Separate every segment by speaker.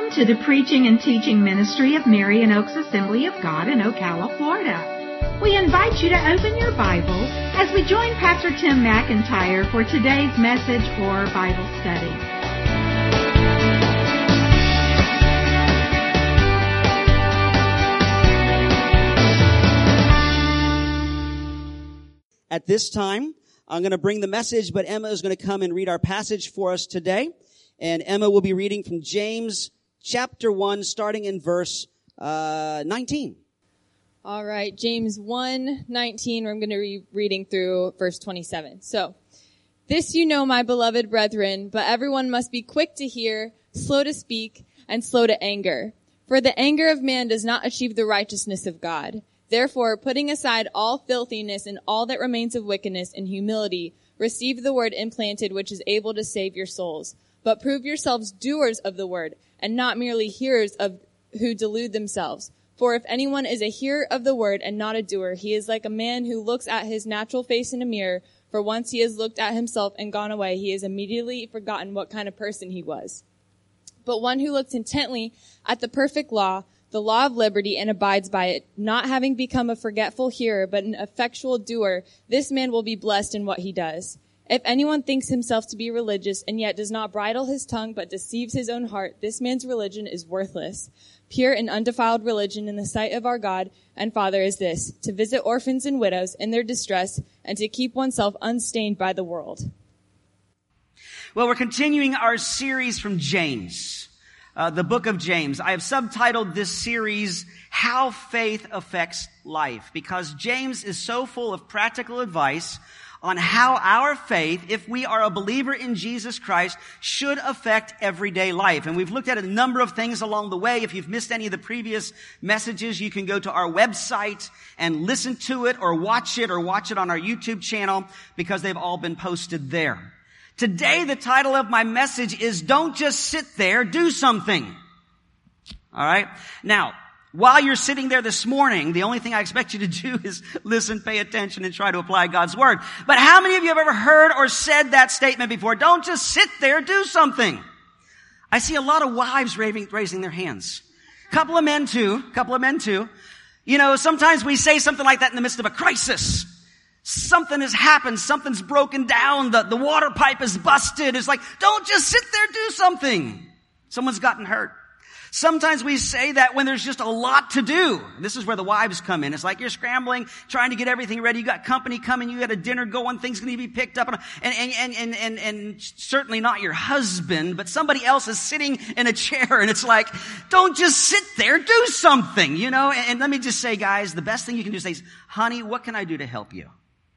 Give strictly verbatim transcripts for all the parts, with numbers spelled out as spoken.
Speaker 1: Welcome to the preaching and teaching ministry of Marion Oaks Assembly of God in Ocala, Florida. We invite you to open your Bible as we join Pastor Tim McIntyre for today's message or Bible study.
Speaker 2: At this time, I'm going to bring the message, but Emma is going to come and read our passage for us today. And Emma will be reading from James chapter one, starting in verse uh, nineteen.
Speaker 3: All right, James one nineteen, I'm going to be reading through verse twenty-seven. So, this you know, my beloved brethren, but everyone must be quick to hear, slow to speak, and slow to anger. For the anger of man does not achieve the righteousness of God. Therefore, putting aside all filthiness and all that remains of wickedness and humility, receive the word implanted which is able to save your souls. But prove yourselves doers of the word, and not merely hearers of who delude themselves. For if anyone is a hearer of the word and not a doer, he is like a man who looks at his natural face in a mirror. For once he has looked at himself and gone away, he has immediately forgotten what kind of person he was. But one who looks intently at the perfect law, the law of liberty, and abides by it, not having become a forgetful hearer, but an effectual doer, this man will be blessed in what he does. If anyone thinks himself to be religious and yet does not bridle his tongue but deceives his own heart, this man's religion is worthless. Pure and undefiled religion in the sight of our God and Father is this, to visit orphans and widows in their distress and to keep oneself unstained by the world.
Speaker 2: Well, we're continuing our series from James, uh, the book of James. I have subtitled this series, How Faith Affects Life, because James is so full of practical advice on how our faith, if we are a believer in Jesus Christ, should affect everyday life. And we've looked at a number of things along the way. If you've missed any of the previous messages, you can go to our website and listen to it or watch it or watch it on our YouTube channel because they've all been posted there. Today, the title of my message is Don't Just Sit There, Do Something. All right? Now, while you're sitting there this morning, the only thing I expect you to do is listen, pay attention, and try to apply God's Word. But how many of you have ever heard or said that statement before? Don't just sit there, do something. I see a lot of wives raising their hands. Couple of men too, couple of men too. You know, sometimes we say something like that in the midst of a crisis. Something has happened, something's broken down, the, the water pipe is busted. It's like, don't just sit there, do something. Someone's gotten hurt. Sometimes we say that when there's just a lot to do. This is where the wives come in. It's like you're scrambling, trying to get everything ready. You got company coming, you got a dinner going, things going to be picked up. And, and, and, and, and, and certainly not your husband, but somebody else is sitting in a chair and it's like, don't just sit there, do something, you know? And, and let me just say, guys, the best thing you can do is say, honey, what can I do to help you?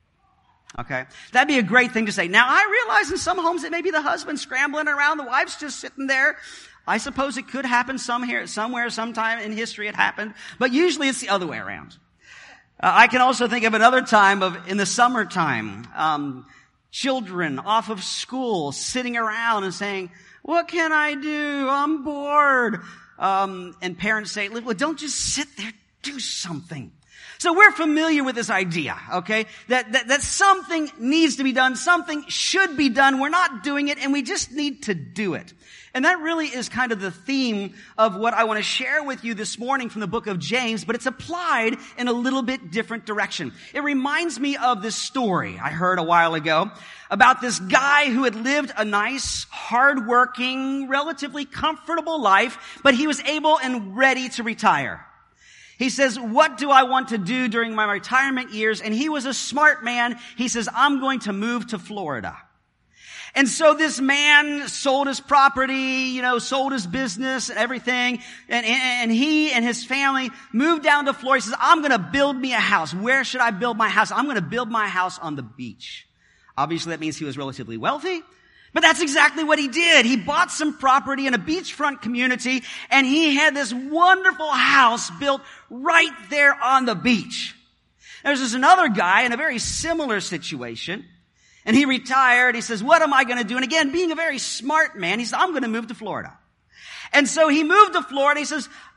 Speaker 2: Okay. That'd be a great thing to say. Now, I realize in some homes it may be the husband scrambling around, the wife's just sitting there. I suppose it could happen some here, somewhere, sometime in history it happened, but usually it's the other way around. Uh, I can also think of another time of, in the summertime, um, children off of school sitting around and saying, what can I do? I'm bored. Um, and parents say, well, don't just sit there, do something. So we're familiar with this idea, okay, that, that, that something needs to be done, something should be done. We're not doing it and we just need to do it. And that really is kind of the theme of what I want to share with you this morning from the book of James, but it's applied in a little bit different direction. It reminds me of this story I heard a while ago about this guy who had lived a nice, hardworking, relatively comfortable life, but he was able and ready to retire. He says, what do I want to do during my retirement years? And he was a smart man. He says, I'm going to move to Florida. And so this man sold his property, you know, sold his business and everything. And, and he and his family moved down to Florida. He says, I'm going to build me a house. Where should I build my house? I'm going to build my house on the beach. Obviously, that means he was relatively wealthy. But that's exactly what he did. He bought some property in a beachfront community, and he had this wonderful house built right there on the beach. There's this another guy in a very similar situation. And he retired. He says, what am I going to do? And again, being a very smart man, he says, I'm going to move to Florida. And so he moved to Florida. He says,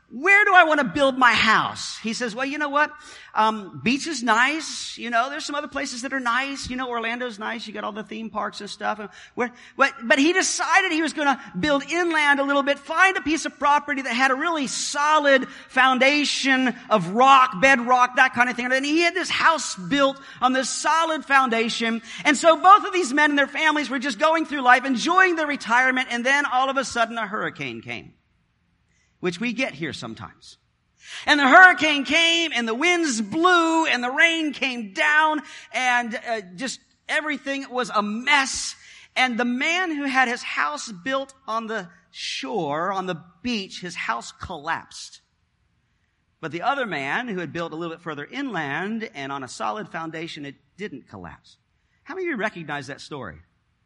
Speaker 2: where do I want to build my house? He says, well, you know what? Um, beach is nice. You know, there's some other places that are nice. You know, Orlando's nice. You got all the theme parks and stuff. Where, but, but he decided he was going to build inland a little bit, find a piece of property that had a really solid foundation of rock, bedrock, that kind of thing. And he had this house built on this solid foundation. And so both of these men and their families were just going through life, enjoying their retirement. And then all of a sudden a hurricane came, which we get here sometimes. And the hurricane came, and the winds blew, and the rain came down, and uh, just everything was a mess. And the man who had his house built on the shore, on the beach, his house collapsed. But the other man who had built a little bit further inland and on a solid foundation, it didn't collapse. How many of you recognize that story?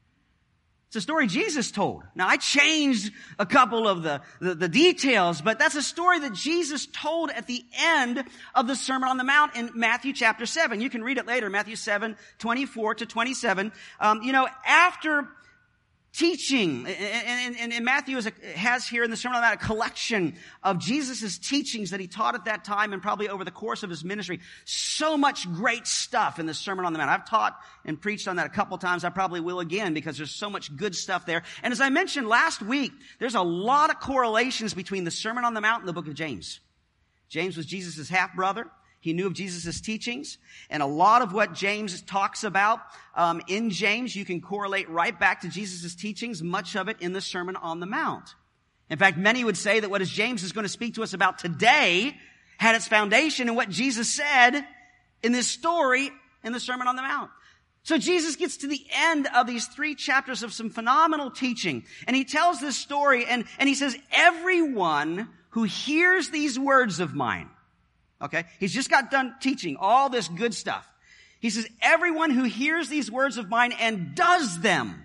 Speaker 2: It's a story Jesus told. Now, I changed a couple of the, the, the details, but that's a story that Jesus told at the end of the Sermon on the Mount in Matthew chapter seven. You can read it later, Matthew seven, twenty-four to twenty-seven. Um, you know, after teaching, and, and, and Matthew is a, has here in the Sermon on the Mount a collection of Jesus' teachings that he taught at that time and probably over the course of his ministry. So much great stuff in the Sermon on the Mount. I've taught and preached on that a couple times. I probably will again because there's so much good stuff there. And as I mentioned last week, there's a lot of correlations between the Sermon on the Mount and the book of James. James was Jesus' half-brother. He knew of Jesus' teachings, and a lot of what James talks about um, in James, you can correlate right back to Jesus' teachings, much of it in the Sermon on the Mount. In fact, many would say that what James is going to speak to us about today had its foundation in what Jesus said in this story in the Sermon on the Mount. So Jesus gets to the end of these three chapters of some phenomenal teaching, and he tells this story, and, and he says, everyone who hears these words of mine. Okay? He's just got done teaching all this good stuff. He says, everyone who hears these words of mine and does them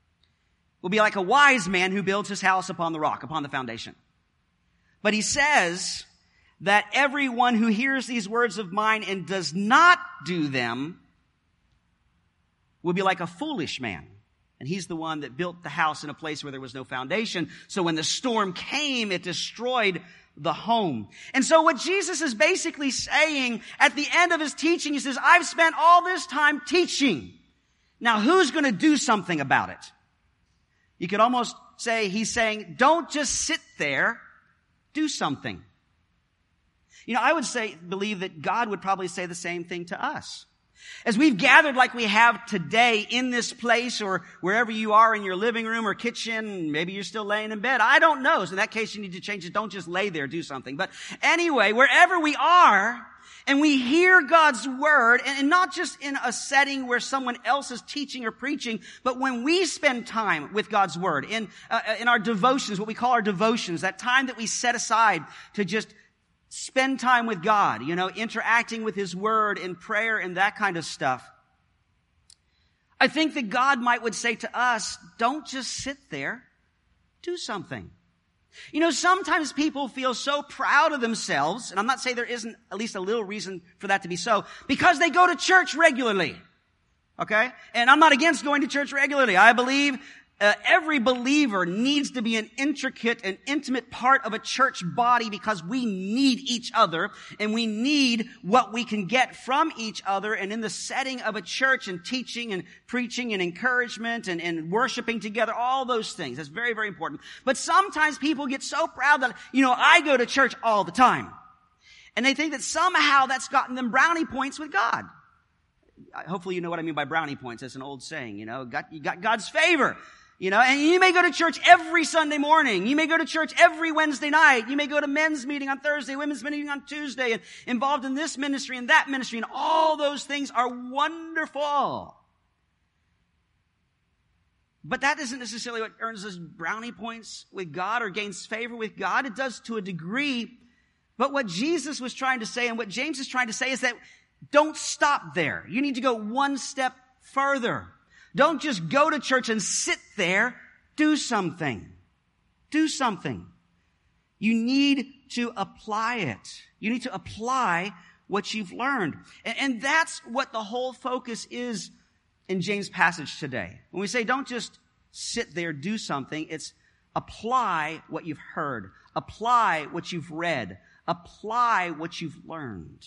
Speaker 2: will be like a wise man who builds his house upon the rock, upon the foundation. But he says that everyone who hears these words of mine and does not do them will be like a foolish man. And he's the one that built the house in a place where there was no foundation. So when the storm came, it destroyed the home. And so what Jesus is basically saying at the end of his teaching, he says, I've spent all this time teaching. Now who's going to do something about it? You could almost say he's saying, don't just sit there, do something. You know, I would say, believe that God would probably say the same thing to us. As we've gathered like we have today in this place or wherever you are in your living room or kitchen, maybe you're still laying in bed. I don't know. So in that case, you need to change it. Don't just lay there, do something. But anyway, wherever we are and we hear God's word, and not just in a setting where someone else is teaching or preaching, but when we spend time with God's word in, uh, in our devotions, what we call our devotions, that time that we set aside to just spend time with God, you know, interacting with his word in prayer and that kind of stuff. I think that God might would say to us, don't just sit there, do something. You know, sometimes people feel so proud of themselves, and I'm not saying there isn't at least a little reason for that to be so, because they go to church regularly. Okay? And I'm not against going to church regularly. I believe Uh, every believer needs to be an intricate and intimate part of a church body because we need each other and we need what we can get from each other. And in the setting of a church and teaching and preaching and encouragement and, and worshiping together, all those things, that's very, very important. But sometimes people get so proud that, you know, I go to church all the time. And they think that somehow that's gotten them brownie points with God. Hopefully you know what I mean by brownie points. That's an old saying, you know, got, you got God's favor. You know, and you may go to church every Sunday morning. You may go to church every Wednesday night. You may go to men's meeting on Thursday, women's meeting on Tuesday, and involved in this ministry and that ministry, and all those things are wonderful. But that isn't necessarily what earns us brownie points with God or gains favor with God. It does to a degree. But what Jesus was trying to say and what James is trying to say is that don't stop there. You need to go one step further. Don't just go to church and sit there. Do something. Do something. You need to apply it. You need to apply what you've learned. And, and that's what the whole focus is in James' passage today. When we say don't just sit there, do something, it's apply what you've heard. Apply what you've read. Apply what you've learned.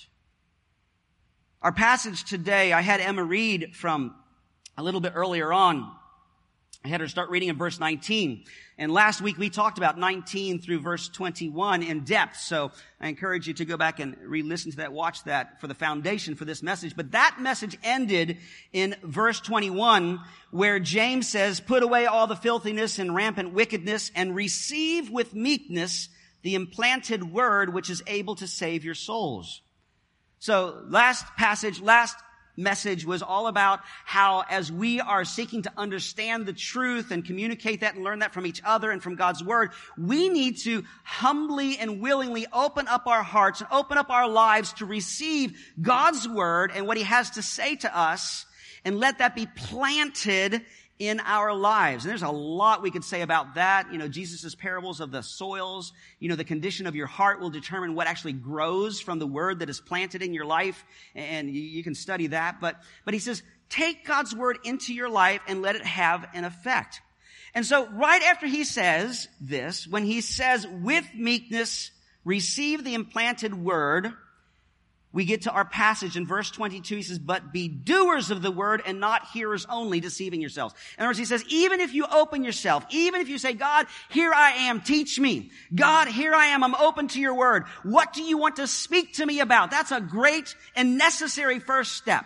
Speaker 2: Our passage today, I had Emma read from a little bit earlier on. I had her start reading in verse nineteen. And last week we talked about nineteen through verse twenty-one in depth. So I encourage you to go back and re-listen to that, watch that for the foundation for this message. But that message ended in verse twenty-one, where James says, put away all the filthiness and rampant wickedness and receive with meekness the implanted word which is able to save your souls. So last passage, last message was all about how as we are seeking to understand the truth and communicate that and learn that from each other and from God's word, we need to humbly and willingly open up our hearts and open up our lives to receive God's word and what he has to say to us, and let that be planted in our lives. And there's a lot we could say about that. You know, Jesus' parables of the soils, you know, the condition of your heart will determine what actually grows from the word that is planted in your life. And you, you can study that. But, but he says, take God's word into your life and let it have an effect. And so right after he says this, when he says, with meekness, receive the implanted word, we get to our passage in verse twenty-two. He says, but be doers of the word and not hearers only, deceiving yourselves. In other words, he says, even if you open yourself, even if you say, God, here I am, teach me. God, here I am, I'm open to your word. What do you want to speak to me about? That's a great and necessary first step.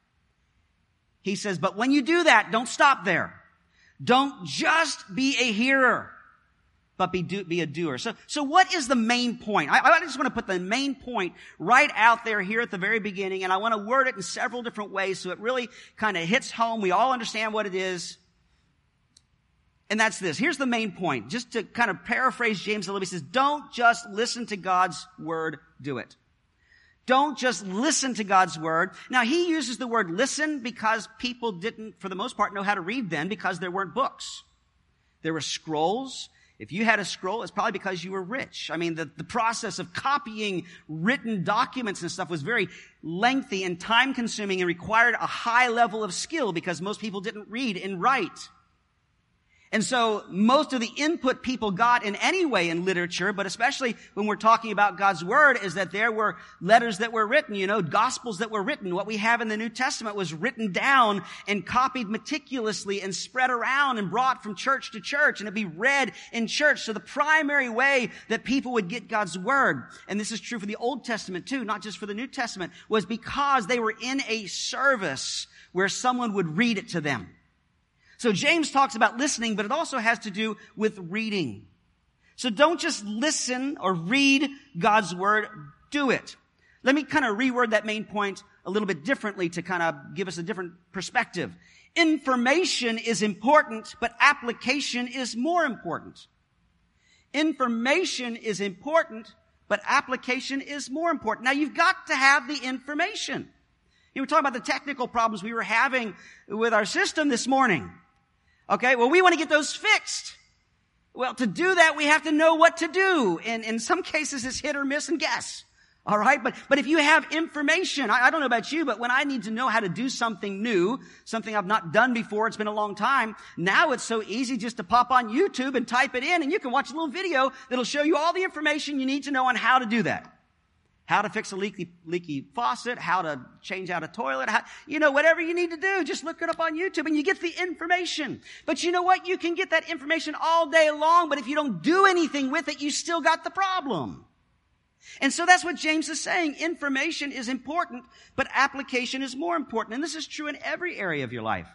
Speaker 2: He says, but when you do that, don't stop there. Don't just be a hearer, but be, do, be a doer. So, so what is the main point? I, I just want to put the main point right out there here at the very beginning, and I want to word it in several different ways so it really kind of hits home. We all understand what it is. And that's this. Here's the main point. Just to kind of paraphrase James a little bit, he says, don't just listen to God's word, do it. Don't just listen to God's word. Now, he uses the word listen because people didn't, for the most part, know how to read then because there weren't books. There were scrolls. If you had a scroll, it's probably because you were rich. I mean, the, the process of copying written documents and stuff was very lengthy and time-consuming and required a high level of skill because most people didn't read and write. And so most of the input people got in any way in literature, but especially when we're talking about God's word, is that there were letters that were written, you know, gospels that were written. What we have in the New Testament was written down and copied meticulously and spread around and brought from church to church, and it'd be read in church. So the primary way that people would get God's word, and this is true for the Old Testament too, not just for the New Testament, was because they were in a service where someone would read it to them. So James talks about listening, but it also has to do with reading. So don't just listen or read God's word, do it. Let me kind of reword that main point a little bit differently to kind of give us a different perspective. Information is important, but application is more important. Information is important, but application is more important. Now you've got to have the information. You were talking about the technical problems we were having with our system this morning. Okay, well, we want to get those fixed. Well, to do that, we have to know what to do. And in some cases, it's hit or miss and guess. All right, but but if you have information, I, I don't know about you, but when I need to know how to do something new, something I've not done before, it's been a long time, now it's so easy just to pop on YouTube and type it in, and you can watch a little video that'll show you all the information you need to know on how to do that. How to fix a leaky, leaky faucet, how to change out a toilet, how, you know, whatever you need to do, just look it up on YouTube and you get the information. But you know what? You can get that information all day long, but if you don't do anything with it, you still got the problem. And so that's what James is saying. Information is important, but application is more important. And this is true in every area of your life.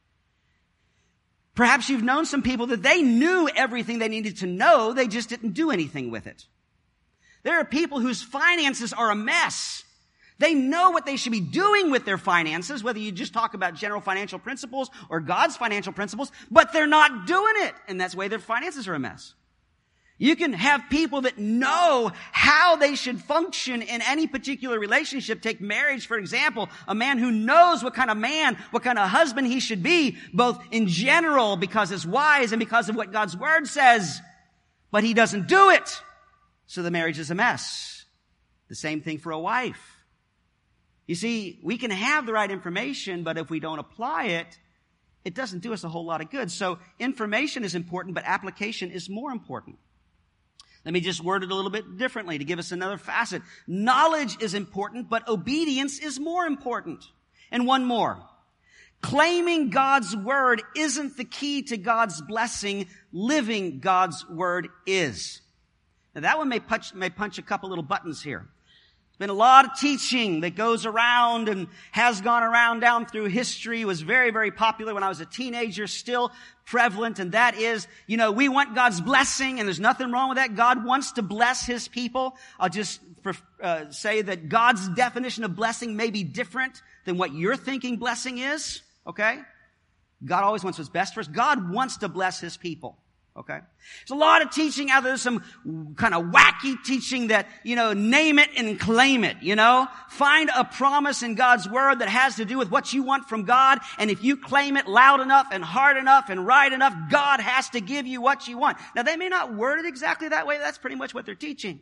Speaker 2: Perhaps you've known some people that they knew everything they needed to know, they just didn't do anything with it. There are people whose finances are a mess. They know what they should be doing with their finances, whether you just talk about general financial principles or God's financial principles, but they're not doing it. And that's why their finances are a mess. You can have people that know how they should function in any particular relationship. Take marriage, for example. A man who knows what kind of man, what kind of husband he should be, both in general because it's wise and because of what God's word says, but he doesn't do it. So the marriage is a mess. The same thing for a wife. You see, we can have the right information, but if we don't apply it, it doesn't do us a whole lot of good. So information is important, but application is more important. Let me just word it a little bit differently to give us another facet. Knowledge is important, but obedience is more important. And one more. Claiming God's word isn't the key to God's blessing. Living God's word is. Now that one may punch, may punch a couple little buttons here. There's been a lot of teaching that goes around and has gone around down through history. It was very, very popular when I was a teenager, still prevalent, and that is, you know, we want God's blessing, and there's nothing wrong with that. God wants to bless His people. I'll just uh, say that God's definition of blessing may be different than what you're thinking blessing is, okay? God always wants what's best for us. God wants to bless His people. Okay? There's a lot of teaching out there, some kind of wacky teaching that, you know, name it and claim it, you know? Find a promise in God's word that has to do with what you want from God, and if you claim it loud enough and hard enough and right enough, God has to give you what you want. Now, they may not word it exactly that way, but that's pretty much what they're teaching.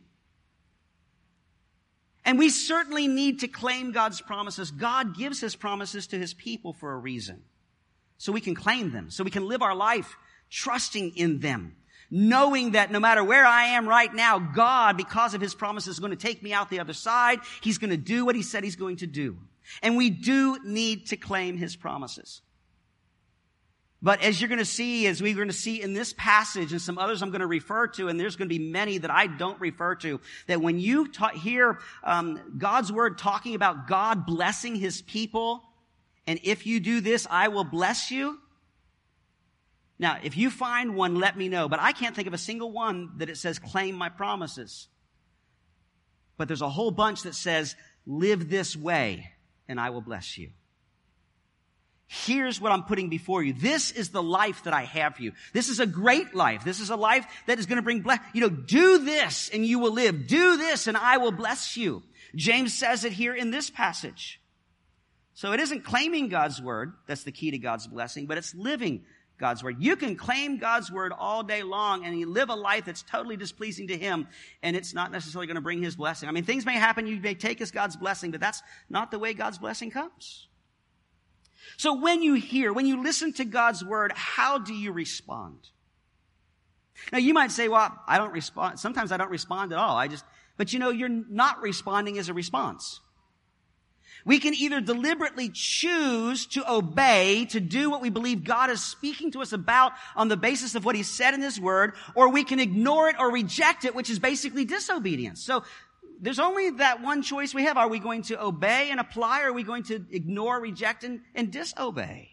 Speaker 2: And we certainly need to claim God's promises. God gives His promises to His people for a reason. So we can claim them, so we can live our life trusting in them, knowing that no matter where I am right now, God, because of His promises, is going to take me out the other side. He's going to do what He said He's going to do. And we do need to claim His promises. But as you're going to see, as we're going to see in this passage and some others I'm going to refer to, and there's going to be many that I don't refer to, that when you ta- hear um, God's word talking about God blessing His people, and if you do this, I will bless you. Now, if you find one, let me know. But I can't think of a single one that it says, claim my promises. But there's a whole bunch that says, live this way, and I will bless you. Here's what I'm putting before you. This is the life that I have for you. This is a great life. This is a life that is going to bring bless. You know, do this and you will live. Do this and I will bless you. James says it here in this passage. So it isn't claiming God's word that's the key to God's blessing, but it's living God's word. You can claim God's word all day long and you live a life that's totally displeasing to Him, and it's not necessarily going to bring His blessing. I mean, things may happen, you may take as God's blessing, but that's not the way God's blessing comes. So when you hear, when you listen to God's word, how do you respond? Now you might say, well, I don't respond. Sometimes I don't respond at all. I just, but you know, you're not responding as a response. We can either deliberately choose to obey, to do what we believe God is speaking to us about on the basis of what He said in His word, or we can ignore it or reject it, which is basically disobedience. So there's only that one choice we have. Are we going to obey and apply, or are we going to ignore, reject, and, and disobey?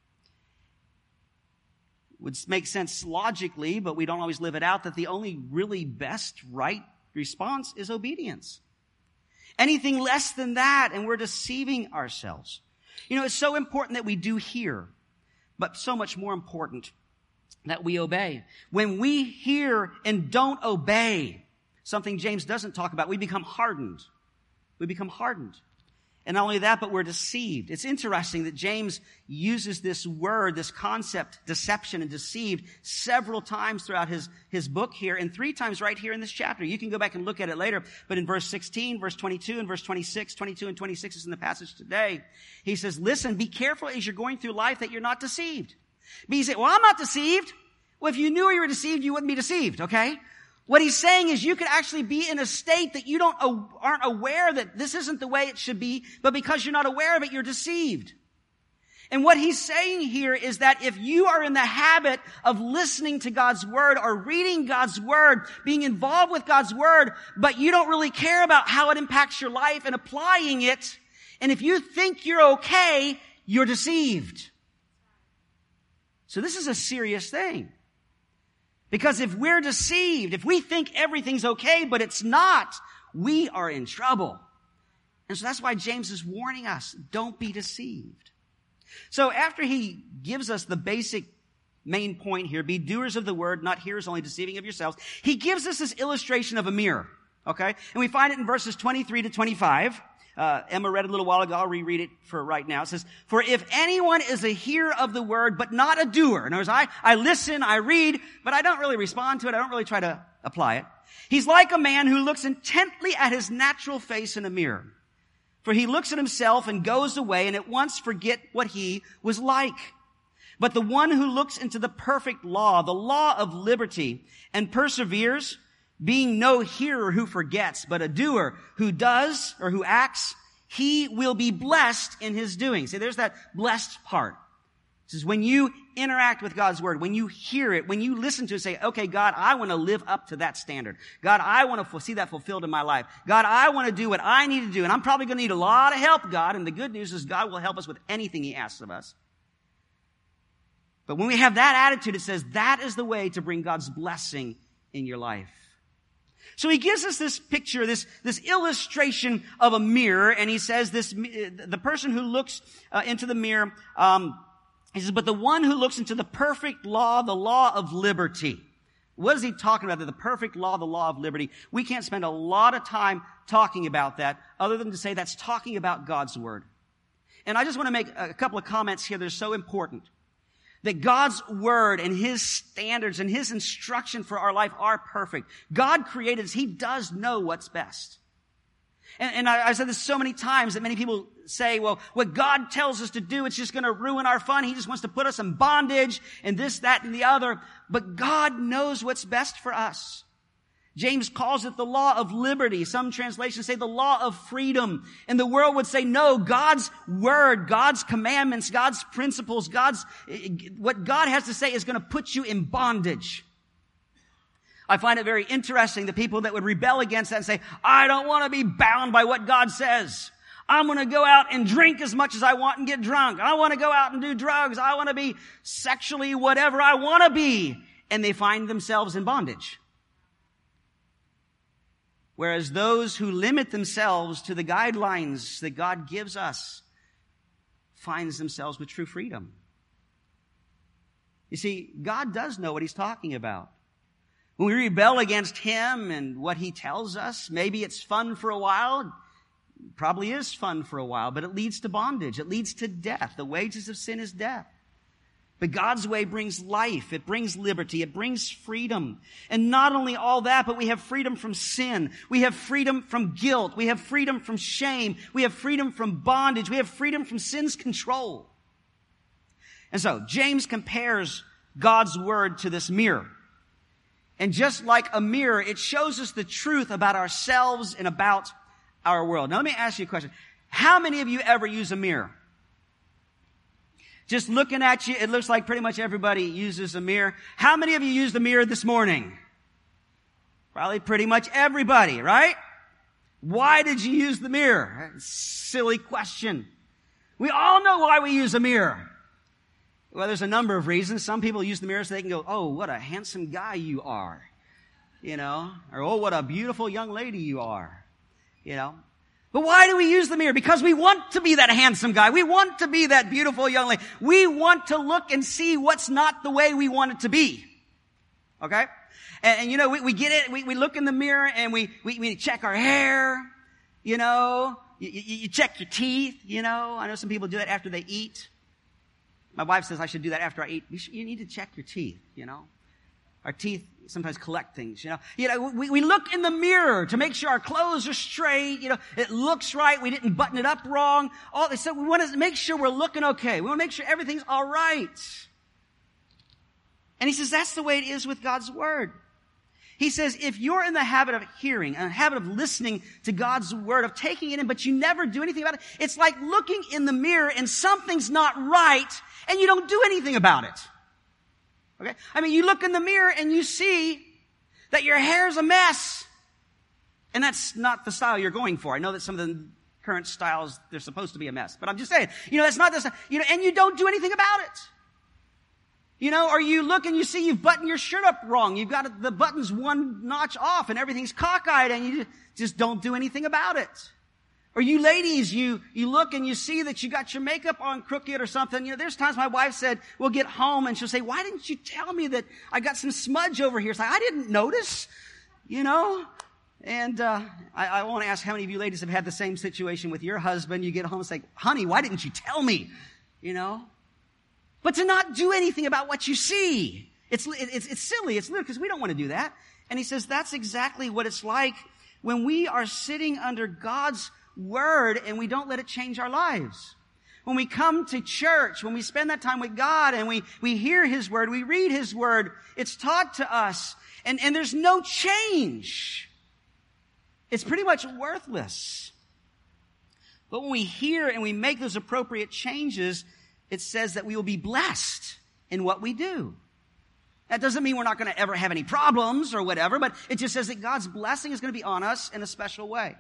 Speaker 2: Would make sense logically, but we don't always live it out, that the only really best, right response is obedience. Anything less than that, and we're deceiving ourselves. You know, it's so important that we do hear, but so much more important that we obey. When we hear and don't obey, something James doesn't talk about, we become hardened. We become hardened. And not only that, but we're deceived. It's interesting that James uses this word, this concept, deception and deceived, several times throughout his, his book here, and three times right here in this chapter. You can go back and look at it later, but in verse sixteen, verse twenty-two, and verse twenty-six, twenty-two and twenty-six is in the passage today. He says, listen, be careful as you're going through life that you're not deceived. But you say, well, I'm not deceived. Well, if you knew you were deceived, you wouldn't be deceived, okay? What he's saying is you could actually be in a state that you don't, aren't aware that this isn't the way it should be, but because you're not aware of it, you're deceived. And what he's saying here is that if you are in the habit of listening to God's word or reading God's word, being involved with God's word, but you don't really care about how it impacts your life and applying it, and if you think you're okay, you're deceived. So this is a serious thing. Because if we're deceived, if we think everything's okay, but it's not, we are in trouble. And so that's why James is warning us, don't be deceived. So after he gives us the basic main point here, be doers of the word, not hearers only, deceiving of yourselves, he gives us this illustration of a mirror, okay? And we find it in verses twenty-three to twenty-five. Uh, Emma read it a little while ago. I'll reread it for right now. It says, for if anyone is a hearer of the word, but not a doer. In other words, I, I listen, I read, but I don't really respond to it. I don't really try to apply it. He's like a man who looks intently at his natural face in a mirror. For he looks at himself and goes away and at once forget what he was like. But the one who looks into the perfect law, the law of liberty, and perseveres, being no hearer who forgets, but a doer who does or who acts, he will be blessed in his doing. See, there's that blessed part. This is when you interact with God's word, when you hear it, when you listen to it, say, okay, God, I want to live up to that standard. God, I want to see that fulfilled in my life. God, I want to do what I need to do. And I'm probably going to need a lot of help, God. And the good news is God will help us with anything he asks of us. But when we have that attitude, it says that is the way to bring God's blessing in your life. So he gives us this picture, this, this illustration of a mirror, and he says this, the person who looks uh, into the mirror, um, he says, but the one who looks into the perfect law, the law of liberty. What is he talking about? The perfect law, the law of liberty. We can't spend a lot of time talking about that other than to say that's talking about God's word. And I just want to make a couple of comments here that are so important. That God's word and his standards and his instruction for our life are perfect. God created us. He does know what's best. And, and I, I said this so many times that many people say, well, what God tells us to do, it's just going to ruin our fun. He just wants to put us in bondage and this, that, and the other. But God knows what's best for us. James calls it the law of liberty. Some translations say the law of freedom. And the world would say, no, God's word, God's commandments, God's principles, God's, what God has to say is going to put you in bondage. I find it very interesting, the people that would rebel against that and say, I don't want to be bound by what God says. I'm going to go out and drink as much as I want and get drunk. I want to go out and do drugs. I want to be sexually whatever I want to be. And they find themselves in bondage. Whereas those who limit themselves to the guidelines that God gives us finds themselves with true freedom. You see, God does know what he's talking about. When we rebel against him and what he tells us, maybe it's fun for a while. It probably is fun for a while, but it leads to bondage. It leads to death. The wages of sin is death. But God's way brings life. It brings liberty. It brings freedom. And not only all that, but we have freedom from sin. We have freedom from guilt. We have freedom from shame. We have freedom from bondage. We have freedom from sin's control. And so, James compares God's word to this mirror. And just like a mirror, it shows us the truth about ourselves and about our world. Now, let me ask you a question. How many of you ever use a mirror? Just looking at you, it looks like pretty much everybody uses a mirror. How many of you used a mirror this morning? Probably pretty much everybody, right? Why did you use the mirror? Silly question. We all know why we use a mirror. Well, there's a number of reasons. Some people use the mirror so they can go, oh, what a handsome guy you are. You know, or oh, what a beautiful young lady you are. You know. But why do we use the mirror? Because we want to be that handsome guy. We want to be that beautiful young lady. We want to look and see what's not the way we want it to be. Okay? And, and you know, we, we get it. We, we look in the mirror and we, we, we check our hair. You know, you, you, you check your teeth. You know, I know some people do that after they eat. My wife says I should do that after I eat. You, should, you need to check your teeth, you know. Our teeth sometimes collect things, you know. You know, we, we look in the mirror to make sure our clothes are straight, you know, it looks right, we didn't button it up wrong. All they said, we want to make sure we're looking okay. We want to make sure everything's all right. And he says that's the way it is with God's word. He says if you're in the habit of hearing, and a habit of listening to God's word, of taking it in, but you never do anything about it, it's like looking in the mirror and something's not right, and you don't do anything about it. Okay? I mean, you look in the mirror and you see that your hair's a mess. And that's not the style you're going for. I know that some of the current styles, they're supposed to be a mess. But I'm just saying, you know, that's not the style. You know, and you don't do anything about it. You know, or you look and you see you've buttoned your shirt up wrong. You've got the buttons one notch off and everything's cockeyed and you just don't do anything about it. Or you ladies, you, you look and you see that you got your makeup on crooked or something. You know, there's times my wife said, we'll get home and she'll say, why didn't you tell me that I got some smudge over here? It's like, I didn't notice, you know. And, uh, I, I want to ask how many of you ladies have had the same situation with your husband. You get home and say, honey, why didn't you tell me? You know. But to not do anything about what you see. It's, it's, it's silly. It's little because we don't want to do that. And he says that's exactly what it's like when we are sitting under God's word and we don't let it change our lives. When we come to church, when we spend that time with God and we, we hear His Word, we read His Word, it's taught to us, and, and there's no change. It's pretty much worthless. But when we hear and we make those appropriate changes, it says that we will be blessed in what we do. That doesn't mean we're not going to ever have any problems or whatever, but it just says that God's blessing is going to be on us in a special way.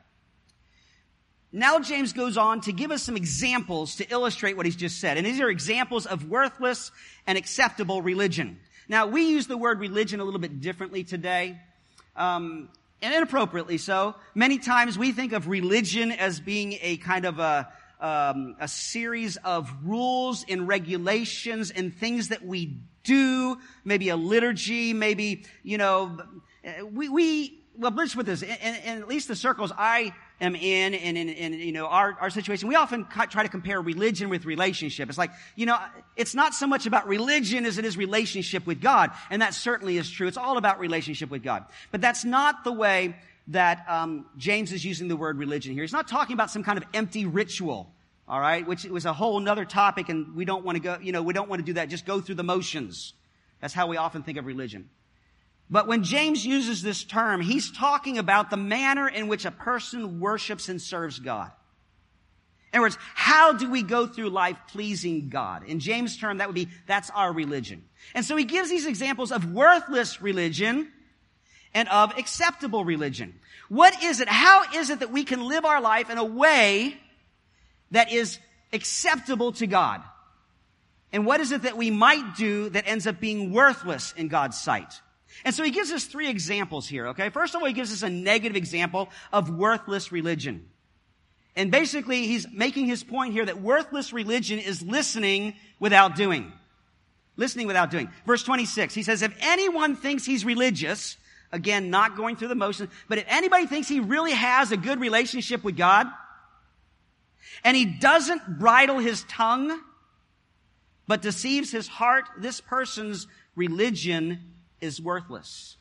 Speaker 2: Now James goes on to give us some examples to illustrate what he's just said. And these are examples of worthless and acceptable religion. Now, we use the word religion a little bit differently today, um, and inappropriately so. Many times we think of religion as being a kind of a, um, a series of rules and regulations and things that we do, maybe a liturgy, maybe, you know, we, we well, let's put this, in, in at least the circles I am in, and in, in, you know, our, our situation, we often try to compare religion with relationship. It's like, you know, it's not so much about religion as it is relationship with God. And that certainly is true. It's all about relationship with God. But that's not the way that, um, James is using the word religion here. He's not talking about some kind of empty ritual, all right, which was a whole nother topic, and we don't want to go, you know, we don't want to do that. Just go through the motions. That's how we often think of religion. But when James uses this term, he's talking about the manner in which a person worships and serves God. In other words, how do we go through life pleasing God? In James' term, that would be, that's our religion. And so he gives these examples of worthless religion and of acceptable religion. What is it? How is it that we can live our life in a way that is acceptable to God? And what is it that we might do that ends up being worthless in God's sight? And so he gives us three examples here, okay? First of all, he gives us a negative example of worthless religion. And basically, he's making his point here that worthless religion is listening without doing. Listening without doing. Verse twenty-six, he says, if anyone thinks he's religious, again, not going through the motions, but if anybody thinks he really has a good relationship with God, and he doesn't bridle his tongue, but deceives his heart, this person's religion is worthless.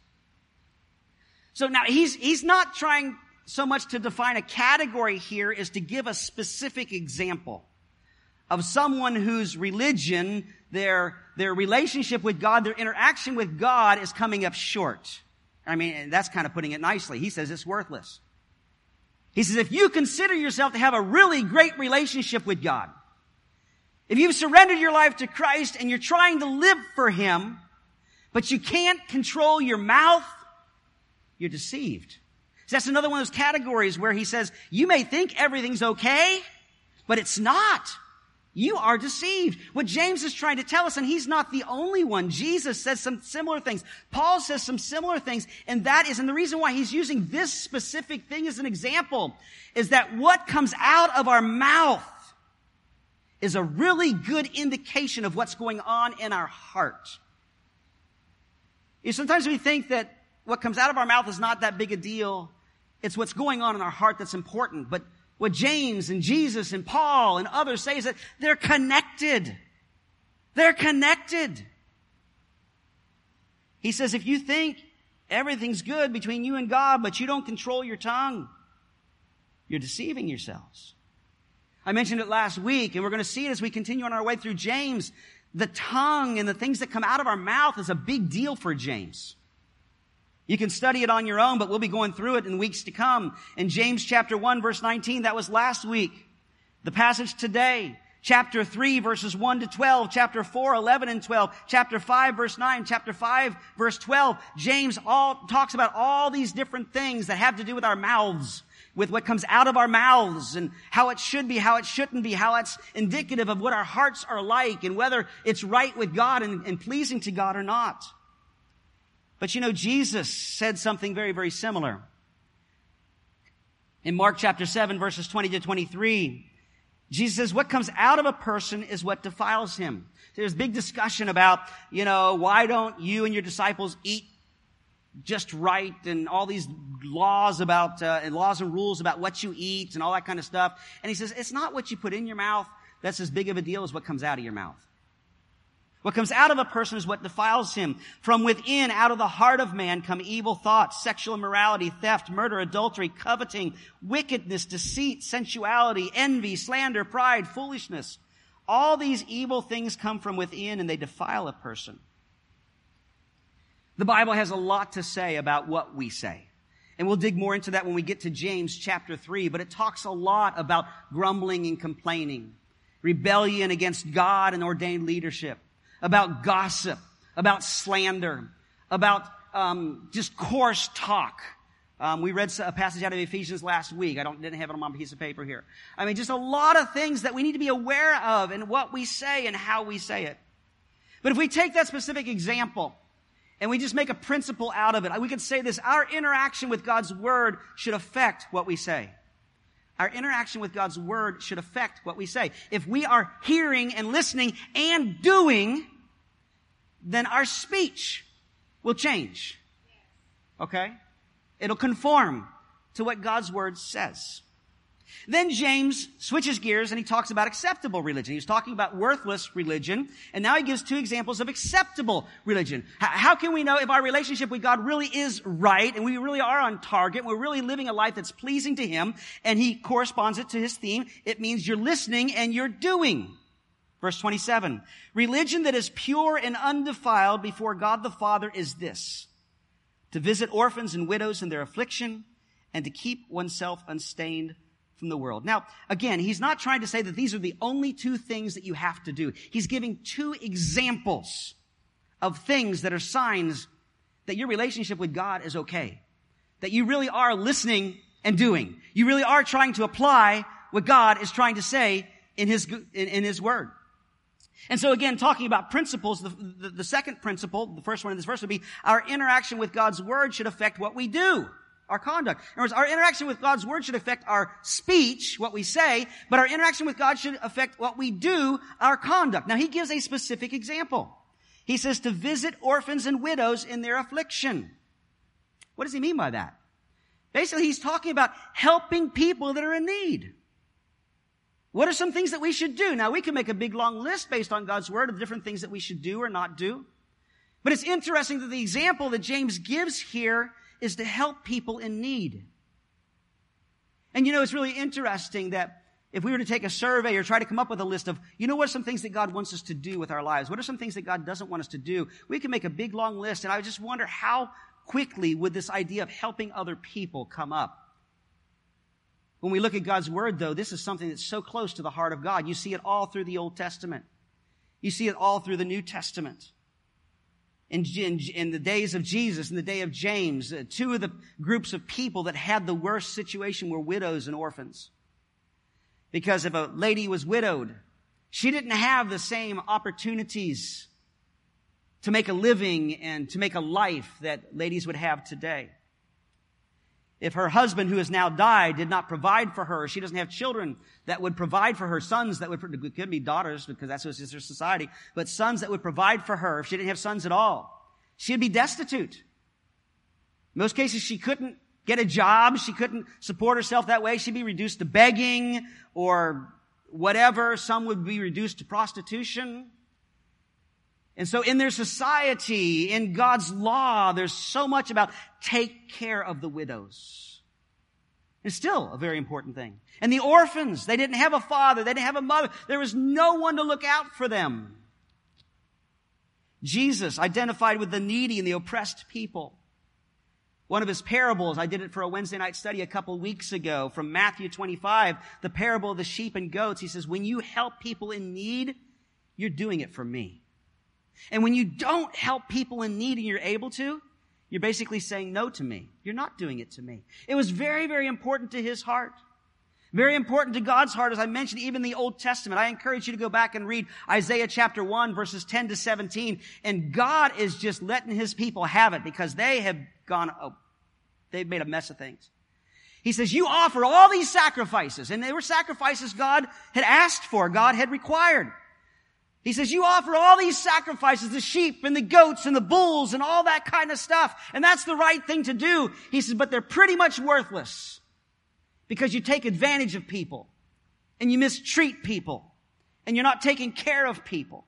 Speaker 2: So now he's, he's not trying so much to define a category here as to give a specific example of someone whose religion, their, their relationship with God, their interaction with God is coming up short. I mean, that's kind of putting it nicely. He says it's worthless. He says, if you consider yourself to have a really great relationship with God, if you've surrendered your life to Christ and you're trying to live for Him, but you can't control your mouth, you're deceived. So that's another one of those categories where he says, you may think everything's okay, but it's not. You are deceived. What James is trying to tell us, and he's not the only one. Jesus says some similar things. Paul says some similar things, and that is, and the reason why he's using this specific thing as an example is that what comes out of our mouth is a really good indication of what's going on in our heart. You know, sometimes we think that what comes out of our mouth is not that big a deal. It's what's going on in our heart that's important. But what James and Jesus and Paul and others say is that they're connected. They're connected. He says, if you think everything's good between you and God, but you don't control your tongue, you're deceiving yourselves. I mentioned it last week, and we're going to see it as we continue on our way through James. The tongue and the things that come out of our mouth is a big deal for James. You can study it on your own, but we'll be going through it in weeks to come. In James chapter one, verse nineteen, that was last week. The passage today, chapter three, verses one to twelve, chapter four, eleven and twelve, chapter five, verse nine, chapter five, verse twelve. James all talks about all these different things that have to do with our mouths, with what comes out of our mouths and how it should be, how it shouldn't be, how it's indicative of what our hearts are like and whether it's right with God and, and pleasing to God or not. But you know, Jesus said something very, very similar. In Mark chapter seven, verses twenty to twenty-three, Jesus says, what comes out of a person is what defiles him. There's big discussion about, you know, why don't you and your disciples eat just right, and all these laws about, uh, and laws and rules about what you eat and all that kind of stuff. And he says, it's not what you put in your mouth that's as big of a deal as what comes out of your mouth. What comes out of a person is what defiles him. From within, out of the heart of man, come evil thoughts, sexual immorality, theft, murder, adultery, coveting, wickedness, deceit, sensuality, envy, slander, pride, foolishness. all these evil things come from within and they defile a person. The Bible has a lot to say about what we say. And we'll dig more into that when we get to James chapter three, but it talks a lot about grumbling and complaining, rebellion against God and ordained leadership, about gossip, about slander, about um, just coarse talk. Um, we read a passage out of Ephesians last week. I don't didn't have it on my piece of paper here. I mean, just a lot of things that we need to be aware of in what we say and how we say it. But if we take that specific example and we just make a principle out of it, we could say this: our interaction with God's Word should affect what we say. Our interaction with God's Word should affect what we say. If we are hearing and listening and doing, then our speech will change. Okay? It'll conform to what God's Word says. Then James switches gears and he talks about acceptable religion. He was talking about worthless religion, and now he gives two examples of acceptable religion. How can we know if our relationship with God really is right and we really are on target, we're really living a life that's pleasing to Him, and he corresponds it to his theme? It means you're listening and you're doing. Verse twenty-seven, religion that is pure and undefiled before God the Father is this: to visit orphans and widows in their affliction, and to keep oneself unstained from the world. Now, again, he's not trying to say that these are the only two things that you have to do. He's giving two examples of things that are signs that your relationship with God is okay. That you really are listening and doing. You really are trying to apply what God is trying to say in His, in, in His Word. And so again, talking about principles, the, the, the second principle, the first one in this verse would be our interaction with God's Word should affect what we do, our conduct. In other words, our interaction with God's Word should affect our speech, what we say, but our interaction with God should affect what we do, our conduct. Now, he gives a specific example. He says to visit orphans and widows in their affliction. What does he mean by that? Basically, he's talking about helping people that are in need. What are some things that we should do? Now, we can make a big long list based on God's Word of different things that we should do or not do. But it's interesting that the example that James gives here is to help people in need. And you know, it's really interesting that if we were to take a survey or try to come up with a list of, you know, what are some things that God wants us to do with our lives? What are some things that God doesn't want us to do? We can make a big long list, and I just wonder how quickly would this idea of helping other people come up. When we look at God's Word, though, this is something that's so close to the heart of God. You see it all through the Old Testament. You see it all through the New Testament. In, in, in the days of Jesus, in the day of James, uh, two of the groups of people that had the worst situation were widows and orphans. Because if a lady was widowed, she didn't have the same opportunities to make a living and to make a life that ladies would have today. If her husband, who has now died, did not provide for her, she doesn't have children that would provide for her, sons that would, it could be daughters because that's what is her society, but sons that would provide for her. If she didn't have sons at all, she'd be destitute. In most cases, she couldn't get a job. She couldn't support herself that way. She'd be reduced to begging or whatever. Some would be reduced to prostitution. And so in their society, in God's law, there's so much about take care of the widows. It's still a very important thing. And the orphans, they didn't have a father, they didn't have a mother. There was no one to look out for them. Jesus identified with the needy and the oppressed people. One of his parables, I did it for a Wednesday night study a couple weeks ago from Matthew twenty-five, the parable of the sheep and goats. He says, when you help people in need, you're doing it for me. And when you don't help people in need and you're able to, you're basically saying no to me. You're not doing it to me. It was very, very important to his heart. Very important to God's heart, as I mentioned, even the Old Testament. I encourage you to go back and read Isaiah chapter one, verses ten to seventeen. And God is just letting his people have it because they have gone, oh, they've made a mess of things. He says, you offer all these sacrifices. And they were sacrifices God had asked for, God had required. He says, you offer all these sacrifices, the sheep and the goats and the bulls and all that kind of stuff. And that's the right thing to do. He says, but they're pretty much worthless because you take advantage of people and you mistreat people and you're not taking care of people.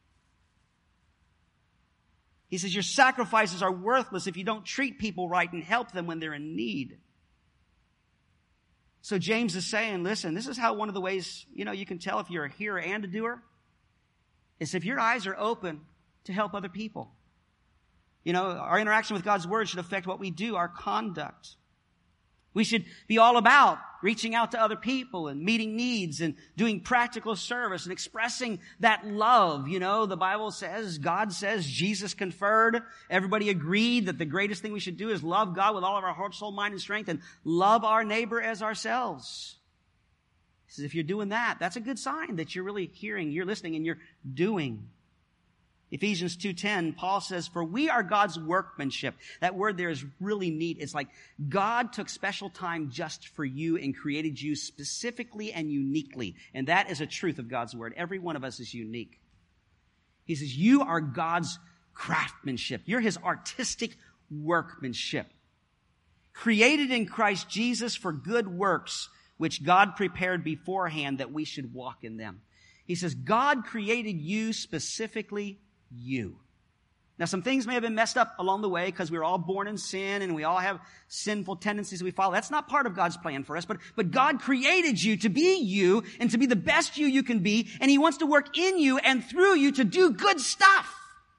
Speaker 2: He says, your sacrifices are worthless if you don't treat people right and help them when they're in need. So James is saying, listen, this is how one of the ways, you know, you can tell if you're a hearer and a doer, is if your eyes are open to help other people. You know, our interaction with God's Word should affect what we do, our conduct. We should be all about reaching out to other people and meeting needs and doing practical service and expressing that love. You know, the Bible says, God says, Jesus conferred. Everybody agreed that the greatest thing we should do is love God with all of our heart, soul, mind, and strength and love our neighbor as ourselves. He says, if you're doing that, that's a good sign that you're really hearing, you're listening, and you're doing. Ephesians two ten, Paul says, for we are God's workmanship. That word there is really neat. It's like God took special time just for you and created you specifically and uniquely. And that is a truth of God's word. Every one of us is unique. He says, you are God's craftsmanship. You're his artistic workmanship. Created in Christ Jesus for good works, which God prepared beforehand that we should walk in them. He says, God created you specifically you. Now, some things may have been messed up along the way because we were all born in sin and we all have sinful tendencies we follow. That's not part of God's plan for us, but, but God created you to be you and to be the best you you can be, and he wants to work in you and through you to do good stuff.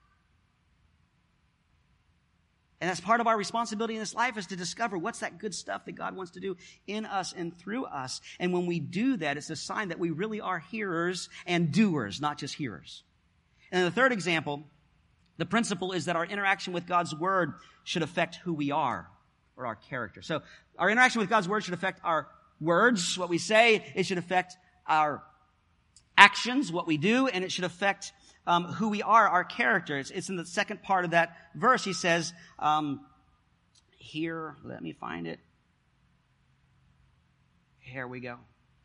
Speaker 2: And that's part of our responsibility in this life, is to discover what's that good stuff that God wants to do in us and through us. And when we do that, it's a sign that we really are hearers and doers, not just hearers. And the third example, the principle is that our interaction with God's Word should affect who we are, or our character. So our interaction with God's Word should affect our words, what we say. It should affect our actions, what we do, and it should affect um, who we are, our character. It's, it's in the second part of that verse. He says, um, here, let me find it. Here we go.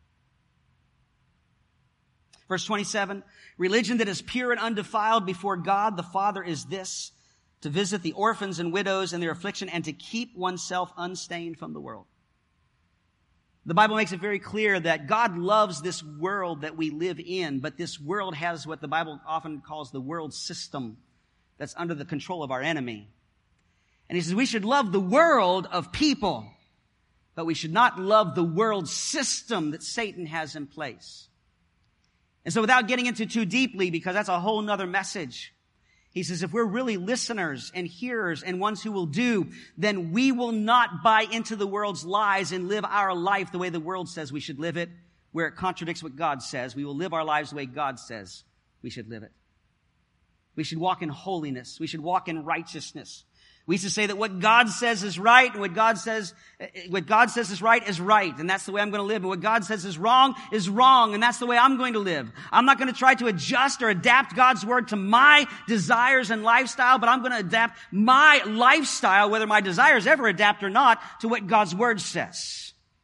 Speaker 2: Verse twenty-seven, religion that is pure and undefiled before God the Father is this, to visit the orphans and widows in their affliction and to keep oneself unstained from the world. The Bible makes it very clear that God loves this world that we live in, but this world has what the Bible often calls the world system that's under the control of our enemy. And he says we should love the world of people, but we should not love the world system that Satan has in place. And so without getting into too deeply, because that's a whole nother message, he says if we're really listeners and hearers and ones who will do, then we will not buy into the world's lies and live our life the way the world says we should live it, where it contradicts what God says. We will live our lives the way God says we should live it. We should walk in holiness. We should walk in righteousness. We used to say that what God says is right, and what God says, what God says is right is right, and that's the way I'm going to live. And what God says is wrong is wrong, and that's the way I'm going to live. I'm not going to try to adjust or adapt God's word to my desires and lifestyle, but I'm going to adapt my lifestyle, whether my desires ever adapt or not, to what God's word says.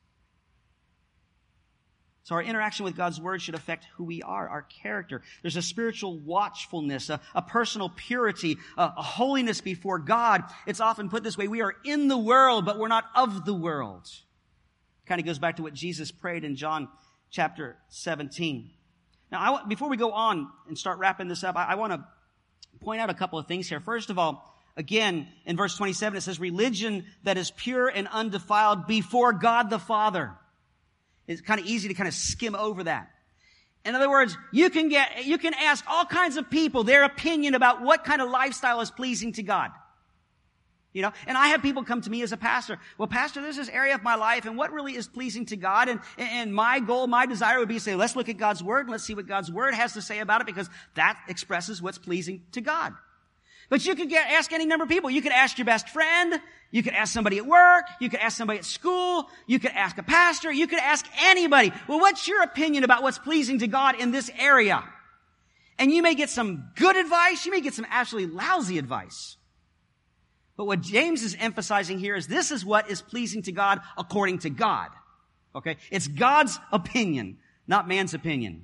Speaker 2: So our interaction with God's word should affect who we are, our character. There's a spiritual watchfulness, a, a personal purity, a, a holiness before God. It's often put this way: we are in the world, but we're not of the world. Kind of goes back to what Jesus prayed in John chapter seventeen. Now, I, before we go on and start wrapping this up, I, I want to point out a couple of things here. First of all, again, in verse twenty-seven, it says, religion that is pure and undefiled before God the Father. It's kind of easy to kind of skim over that. In other words, you can get, you can ask all kinds of people their opinion about what kind of lifestyle is pleasing to God. You know, and I have people come to me as a pastor. Well, pastor, there's this area of my life, and what really is pleasing to God? And, and my goal, my desire would be to say, let's look at God's word and let's see what God's word has to say about it, because that expresses what's pleasing to God. But you could get, ask any number of people. You could ask your best friend. You could ask somebody at work. You could ask somebody at school. You could ask a pastor. You could ask anybody. Well, what's your opinion about what's pleasing to God in this area? And you may get some good advice. You may get some absolutely lousy advice. But what James is emphasizing here is this is what is pleasing to God according to God. Okay? It's God's opinion, not man's opinion.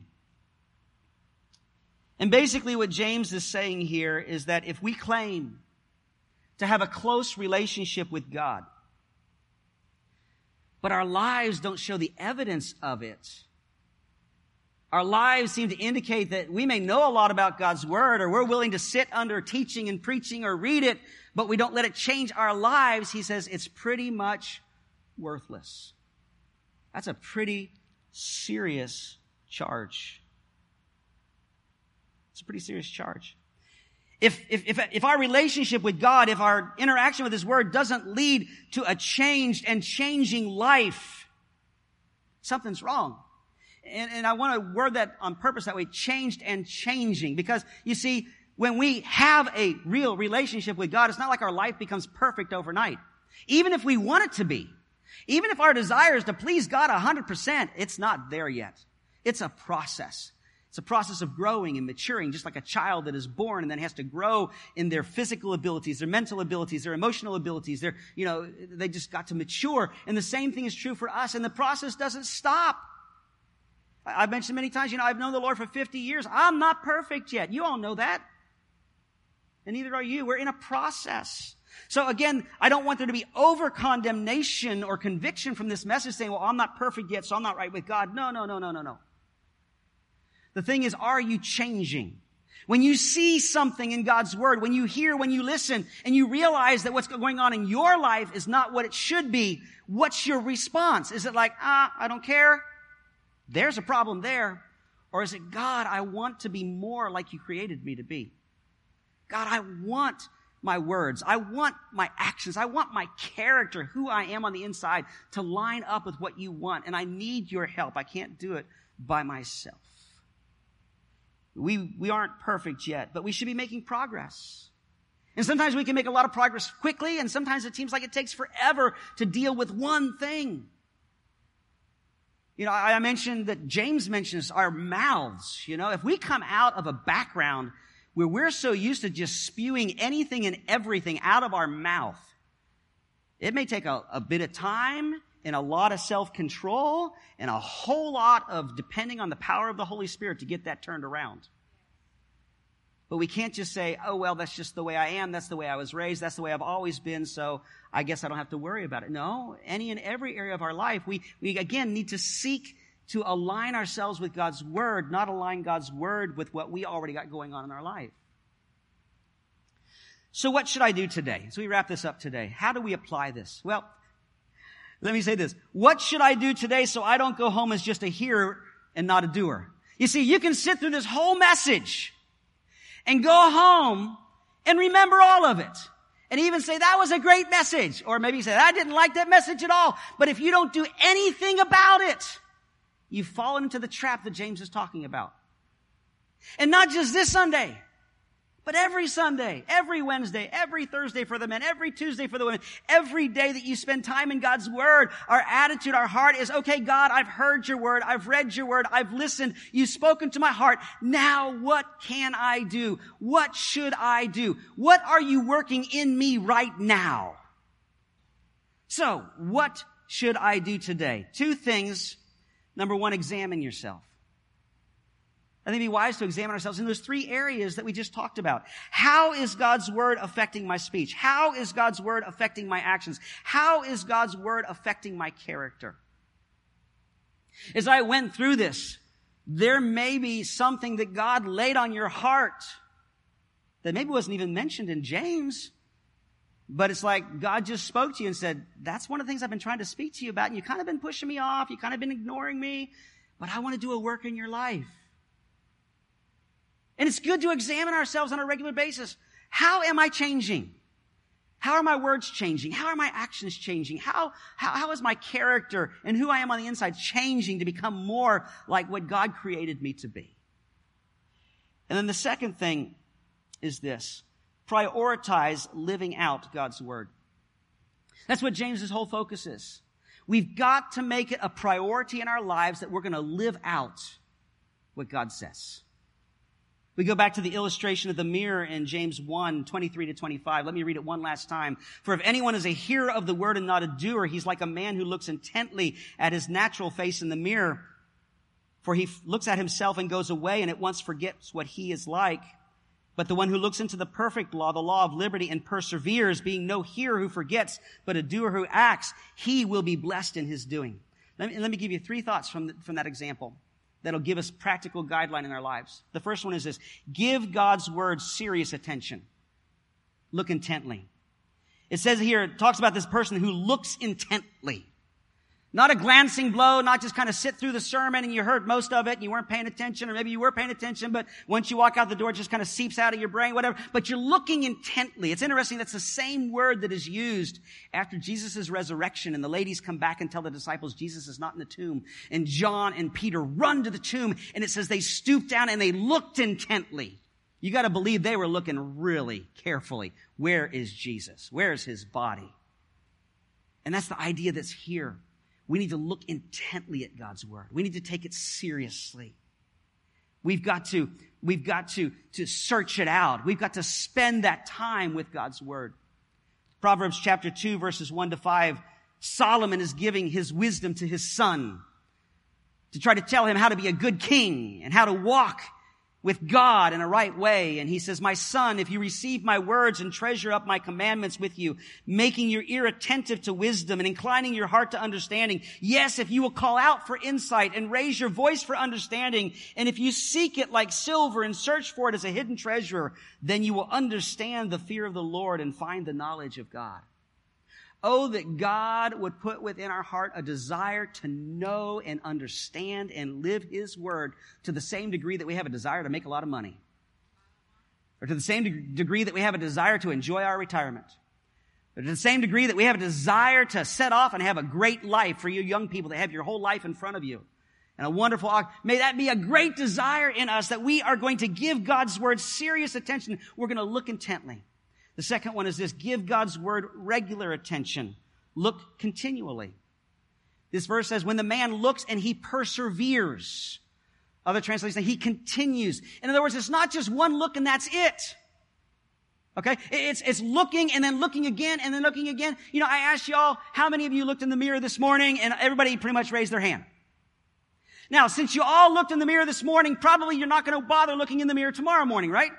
Speaker 2: And basically what James is saying here is that if we claim to have a close relationship with God, but our lives don't show the evidence of it, our lives seem to indicate that we may know a lot about God's word, or we're willing to sit under teaching and preaching or read it, but we don't let it change our lives, he says it's pretty much worthless. That's a pretty serious charge. It's a pretty serious charge. If, if, if, if our relationship with God, if our interaction with His Word doesn't lead to a changed and changing life, something's wrong. And, and I want to word that on purpose that way, changed and changing. Because, you see, when we have a real relationship with God, it's not like our life becomes perfect overnight. Even if we want it to be. Even if our desire is to please God one hundred percent, it's not there yet. It's a process. It's a process of growing and maturing, just like a child that is born and then has to grow in their physical abilities, their mental abilities, their emotional abilities. Their, you know, they just got to mature. And the same thing is true for us. And the process doesn't stop. I've mentioned many times, you know, I've known the Lord for fifty years. I'm not perfect yet. You all know that. And neither are you. We're in a process. So again, I don't want there to be over-condemnation or conviction from this message saying, well, I'm not perfect yet, so I'm not right with God. No, no, no, no, no, no. The thing is, are you changing? When you see something in God's Word, when you hear, when you listen, and you realize that what's going on in your life is not what it should be, what's your response? Is it like, ah, I don't care? There's a problem there. Or is it, God, I want to be more like you created me to be. God, I want my words. I want my actions. I want my character, who I am on the inside, to line up with what you want. And I need your help. I can't do it by myself. We, we aren't perfect yet, but we should be making progress. And sometimes we can make a lot of progress quickly, and sometimes it seems like it takes forever to deal with one thing. You know, I mentioned that James mentions our mouths. You know, if we come out of a background where we're so used to just spewing anything and everything out of our mouth, it may take a, a bit of time and a lot of self-control and a whole lot of depending on the power of the Holy Spirit to get that turned around. But we can't just say, oh, well, that's just the way I am. That's the way I was raised. That's the way I've always been. So I guess I don't have to worry about it. No, any and every area of our life, we, we again need to seek to align ourselves with God's Word, not align God's Word with what we already got going on in our life. So what should I do today? As we wrap this up today, how do we apply this? Well, let me say this. What should I do today so I don't go home as just a hearer and not a doer? You see, you can sit through this whole message and go home and remember all of it. And even say, that was a great message. Or maybe you say, I didn't like that message at all. But if you don't do anything about it, you've fallen into the trap that James is talking about. And not just this Sunday, but every Sunday, every Wednesday, every Thursday for the men, every Tuesday for the women, every day that you spend time in God's Word, our attitude, our heart is, okay, God, I've heard your Word, I've read your Word, I've listened, you've spoken to my heart. Now what can I do? What should I do? What are you working in me right now? So, what should I do today? Two things. Number one, examine yourself. I think it'd be wise to examine ourselves in those three areas that we just talked about. How is God's Word affecting my speech? How is God's Word affecting my actions? How is God's Word affecting my character? As I went through this, there may be something that God laid on your heart that maybe wasn't even mentioned in James, but it's like God just spoke to you and said, that's one of the things I've been trying to speak to you about, and you've kind of been pushing me off, you've kind of been ignoring me, but I want to do a work in your life. And it's good to examine ourselves on a regular basis. How am I changing? How are my words changing? How are my actions changing? How, how, how is my character and who I am on the inside changing to become more like what God created me to be? And then the second thing is this. Prioritize living out God's Word. That's what James's whole focus is. We've got to make it a priority in our lives that we're going to live out what God says. We go back to the illustration of the mirror in James one, twenty-three to twenty-five. Let me read it one last time. For if anyone is a hearer of the word and not a doer, he's like a man who looks intently at his natural face in the mirror. For he looks at himself and goes away and at once forgets what he is like. But the one who looks into the perfect law, the law of liberty, and perseveres, being no hearer who forgets, but a doer who acts, he will be blessed in his doing. Let me, let me give you three thoughts from, the, from that example that'll give us practical guideline in our lives. The first one is this. Give God's Word serious attention. Look intently. It says here, it talks about this person who looks intently. Not a glancing blow, not just kind of sit through the sermon and you heard most of it and you weren't paying attention, or maybe you were paying attention, but once you walk out the door, it just kind of seeps out of your brain, whatever. But you're looking intently. It's interesting, that's the same word that is used after Jesus' resurrection, and the ladies come back and tell the disciples Jesus is not in the tomb. And John and Peter run to the tomb, and it says they stooped down and they looked intently. You got to believe they were looking really carefully. Where is Jesus? Where is his body? And that's the idea that's here. We need to look intently at God's word. We need to take it seriously. We've got to, we've got to, to search it out. We've got to spend that time with God's word. Proverbs chapter two, verses one to five, Solomon is giving his wisdom to his son to try to tell him how to be a good king and how to walk with God in a right way. And he says, my son, if you receive my words and treasure up my commandments with you, making your ear attentive to wisdom and inclining your heart to understanding. Yes, if you will call out for insight and raise your voice for understanding. And if you seek it like silver and search for it as a hidden treasure, then you will understand the fear of the Lord and find the knowledge of God. Oh, that God would put within our heart a desire to know and understand and live his word to the same degree that we have a desire to make a lot of money. Or to the same de- degree that we have a desire to enjoy our retirement. Or to the same degree that we have a desire to set off and have a great life for you young people that have your whole life in front of you. And a wonderful, may that be a great desire in us that we are going to give God's word serious attention. We're going to look intently. The second one is this: give God's word regular attention. Look continually. This verse says, when the man looks and he perseveres. Other translations say he continues. In other words, it's not just one look and that's it. Okay? It's, it's looking and then looking again and then looking again. You know, I asked y'all, how many of you looked in the mirror this morning? And everybody pretty much raised their hand. Now, since you all looked in the mirror this morning, probably you're not going to bother looking in the mirror tomorrow morning, right?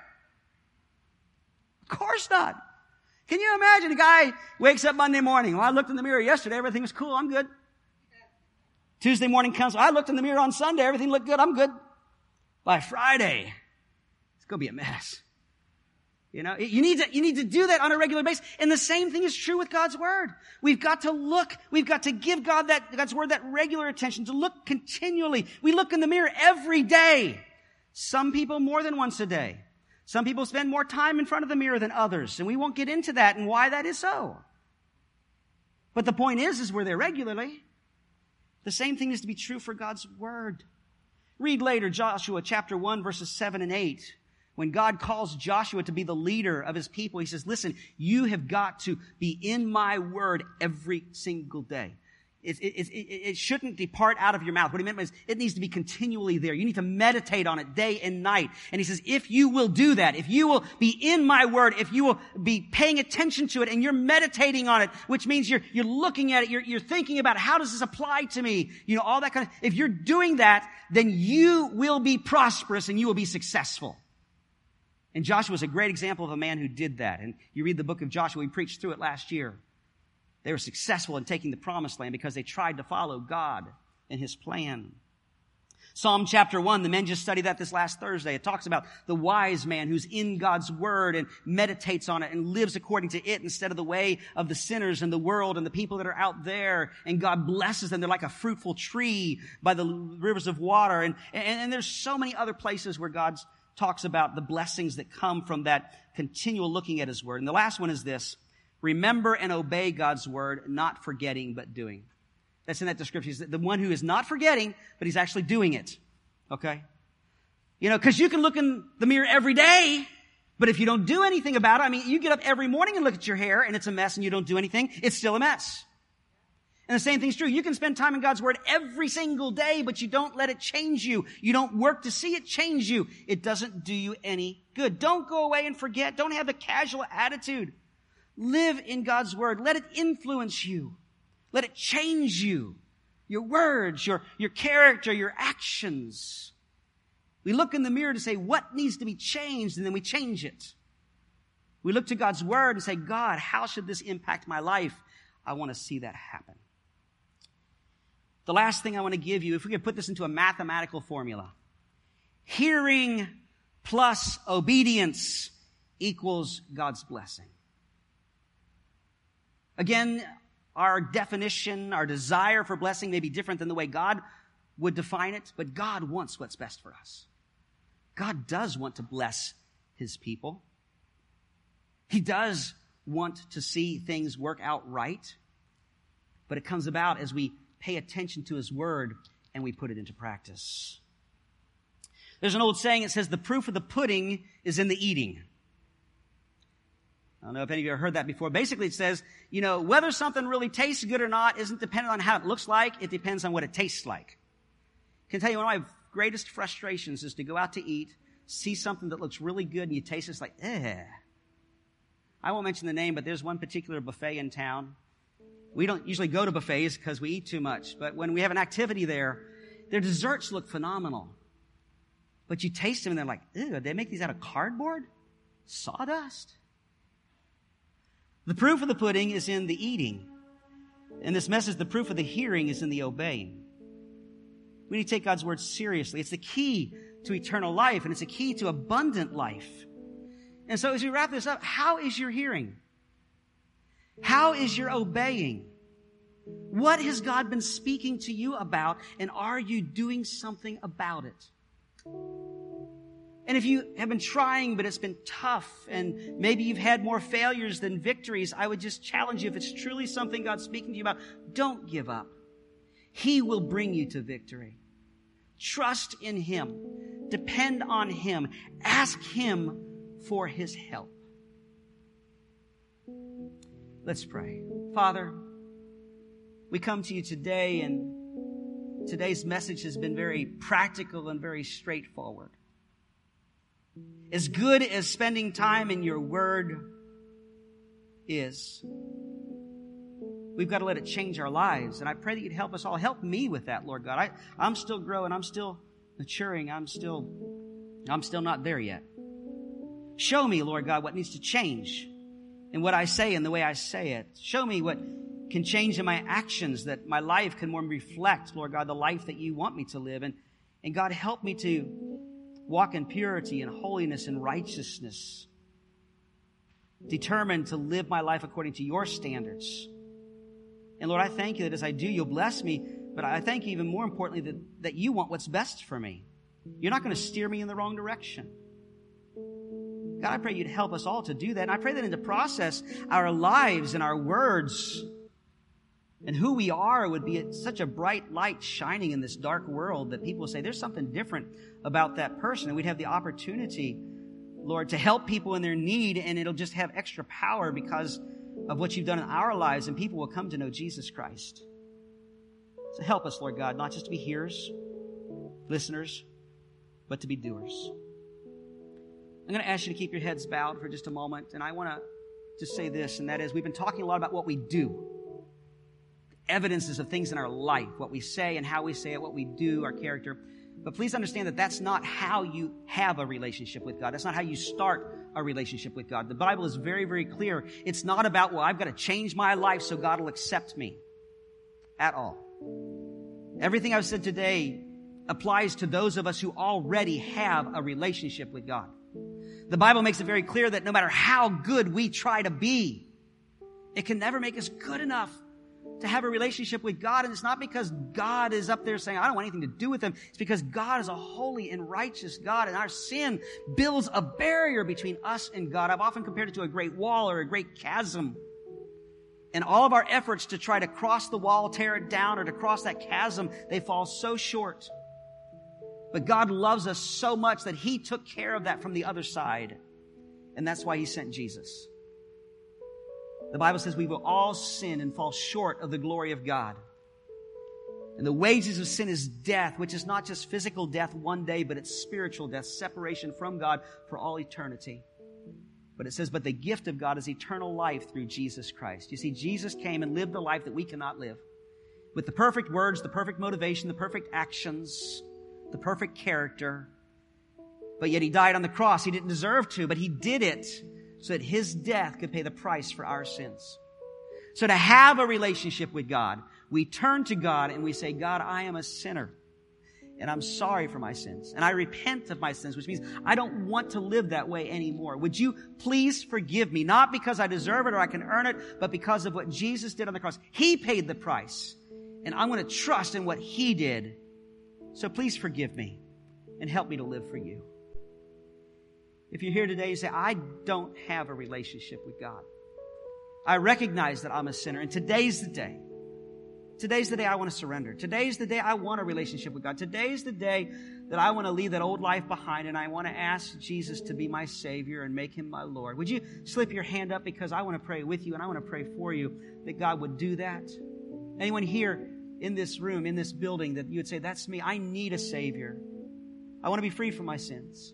Speaker 2: Of course not. Can you imagine a guy wakes up Monday morning? Well, I looked in the mirror yesterday. Everything was cool. I'm good. Tuesday morning comes. I looked in the mirror on Sunday. Everything looked good. I'm good. By Friday, it's going to be a mess. You know, you need to, you need to do that on a regular basis. And the same thing is true with God's word. We've got to look, we've got to give God that, God's word that regular attention, to look continually. We look in the mirror every day. Some people more than once a day. Some people spend more time in front of the mirror than others, and we won't get into that and why that is so. But the point is, is we're there regularly. The same thing is to be true for God's word. Read later Joshua chapter one, verses seven and eight. When God calls Joshua to be the leader of his people, he says, listen, you have got to be in my word every single day. It, it, it, it shouldn't depart out of your mouth. What he meant was it needs to be continually there. You need to meditate on it day and night. And he says, if you will do that, if you will be in my word, if you will be paying attention to it and you're meditating on it, which means you're, you're looking at it, you're, you're thinking about how does this apply to me? You know, all that kind of, if you're doing that, then you will be prosperous and you will be successful. And Joshua is a great example of a man who did that. And you read the book of Joshua, we preached through it last year. They were successful in taking the promised land because they tried to follow God and his plan. Psalm chapter one, the men just studied that this last Thursday. It talks about the wise man who's in God's word and meditates on it and lives according to it instead of the way of the sinners and the world and the people that are out there. And God blesses them. They're like a fruitful tree by the rivers of water. And, and, and there's so many other places where God talks about the blessings that come from that continual looking at his word. And the last one is this: remember and obey God's word, not forgetting but doing. That's in that description. He's the one who is not forgetting, but he's actually doing it. Okay? You know, because you can look in the mirror every day, but if you don't do anything about it, I mean, you get up every morning and look at your hair and it's a mess and you don't do anything, it's still a mess. And the same thing's true. You can spend time in God's word every single day, but you don't let it change you. You don't work to see it change you. It doesn't do you any good. Don't go away and forget. Don't have the casual attitude. Live in God's word. Let it influence you. Let it change you. Your words, your, your character, your actions. We look in the mirror to say, what needs to be changed? And then we change it. We look to God's word and say, God, how should this impact my life? I want to see that happen. The last thing I want to give you, if we could put this into a mathematical formula, hearing plus obedience equals God's blessing. Again, our definition, our desire for blessing may be different than the way God would define it, but God wants what's best for us. God does want to bless his people. He does want to see things work out right, but it comes about as we pay attention to his word and we put it into practice. There's an old saying, it says, the proof of the pudding is in the eating. I don't know if any of you have heard that before. Basically, it says, you know, whether something really tastes good or not isn't dependent on how it looks like. It depends on what it tastes like. I can tell you one of my greatest frustrations is to go out to eat, see something that looks really good, and you taste it, it's like, eh. I won't mention the name, but there's one particular buffet in town. We don't usually go to buffets because we eat too much. But when we have an activity there, their desserts look phenomenal. But you taste them and they're like, ew, did they make these out of cardboard? Sawdust? The proof of the pudding is in the eating. In this message, the proof of the hearing is in the obeying. We need to take God's word seriously. It's the key to eternal life, and it's a key to abundant life. And so as we wrap this up, how is your hearing? How is your obeying? What has God been speaking to you about, and are you doing something about it? And if you have been trying, but it's been tough, and maybe you've had more failures than victories, I would just challenge you, if it's truly something God's speaking to you about, don't give up. He will bring you to victory. Trust in him. Depend on him. Ask him for his help. Let's pray. Father, we come to you today, and today's message has been very practical and very straightforward. As good as spending time in your word is, we've got to let it change our lives. And I pray that you'd help us all. Help me with that, Lord God. I, I'm still growing. I'm still maturing. I'm still, I'm still not there yet. Show me, Lord God, what needs to change in what I say and the way I say it. Show me what can change in my actions, that my life can more reflect, Lord God, the life that you want me to live. And, and God, help me to walk in purity and holiness and righteousness, determined to live my life according to your standards. And Lord, I thank you that as I do, you'll bless me, but I thank you even more importantly that, that you want what's best for me. You're not going to steer me in the wrong direction. God, I pray you'd help us all to do that. And I pray that in the process, our lives and our words and who we are would be such a bright light shining in this dark world that people will say, there's something different about that person. And we'd have the opportunity, Lord, to help people in their need, and it'll just have extra power because of what you've done in our lives, and people will come to know Jesus Christ. So help us, Lord God, not just to be hearers, listeners, but to be doers. I'm going to ask you to keep your heads bowed for just a moment, and I want to just say this, and that is, we've been talking a lot about what we do. Evidences of things in our life, what we say and how we say it, what we do, our character. But please understand that that's not how you have a relationship with God. That's not how you start a relationship with God. The Bible is very, very clear. It's not about, well, I've got to change my life so God will accept me at all. Everything I've said today applies to those of us who already have a relationship with God. The Bible makes it very clear that no matter how good we try to be, it can never make us good enough to have a relationship with God. And it's not because God is up there saying, I don't want anything to do with him. It's because God is a holy and righteous God, and our sin builds a barrier between us and God. I've often compared it to a great wall or a great chasm. And all of our efforts to try to cross the wall, tear it down, or to cross that chasm, they fall so short. But God loves us so much that he took care of that from the other side. And that's why he sent Jesus. The Bible says we will all sin and fall short of the glory of God. And the wages of sin is death, which is not just physical death one day, but it's spiritual death, separation from God for all eternity. But it says, but the gift of God is eternal life through Jesus Christ. You see, Jesus came and lived the life that we cannot live. With the perfect words, the perfect motivation, the perfect actions, the perfect character. But yet he died on the cross. He didn't deserve to, but he did it so that his death could pay the price for our sins. So to have a relationship with God, we turn to God and we say, God, I am a sinner. And I'm sorry for my sins. And I repent of my sins, which means I don't want to live that way anymore. Would you please forgive me? Not because I deserve it or I can earn it, but because of what Jesus did on the cross. He paid the price. And I'm going to trust in what He did. So please forgive me and help me to live for You. If you're here today, you say, I don't have a relationship with God. I recognize that I'm a sinner. And today's the day. Today's the day I want to surrender. Today's the day I want a relationship with God. Today's the day that I want to leave that old life behind and I want to ask Jesus to be my Savior and make Him my Lord. Would you slip your hand up, because I want to pray with you and I want to pray for you that God would do that? Anyone here in this room, in this building, that you would say, that's me. I need a Savior. I want to be free from my sins.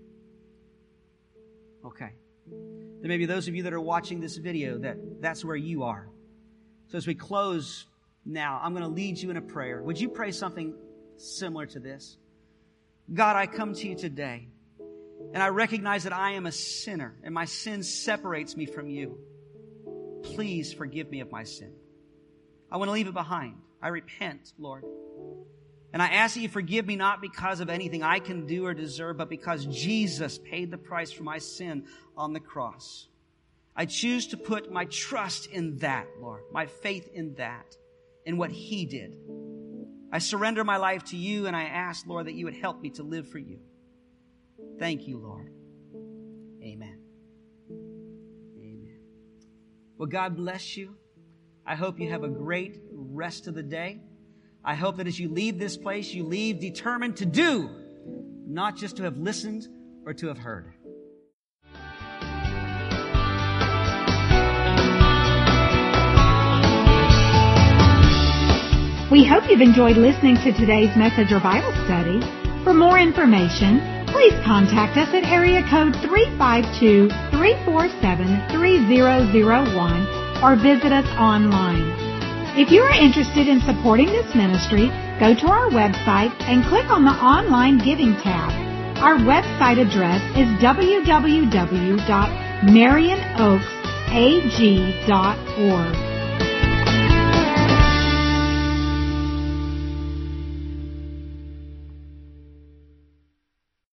Speaker 2: Okay. There may be those of you that are watching this video that that's where you are. So as we close now, I'm going to lead you in a prayer. Would you pray something similar to this? God, I come to You today, and I recognize that I am a sinner, and my sin separates me from You. Please forgive me of my sin. I want to leave it behind. I repent, Lord. And I ask that You forgive me not because of anything I can do or deserve, but because Jesus paid the price for my sin on the cross. I choose to put my trust in that, Lord, my faith in that, in what He did. I surrender my life to You, and I ask, Lord, that You would help me to live for You. Thank You, Lord. Amen. Amen. Well, God bless you. I hope you have a great rest of the day. I hope that as you leave this place, you leave determined to do, not just to have listened or to have heard.
Speaker 1: We hope you've enjoyed listening to today's message or Bible study. For more information, please contact us at area code three five two, three four seven, three zero zero one or visit us online. If you are interested in supporting this ministry, go to our website and click on the Online Giving tab. Our website address is w w w dot marion oaks a g dot org.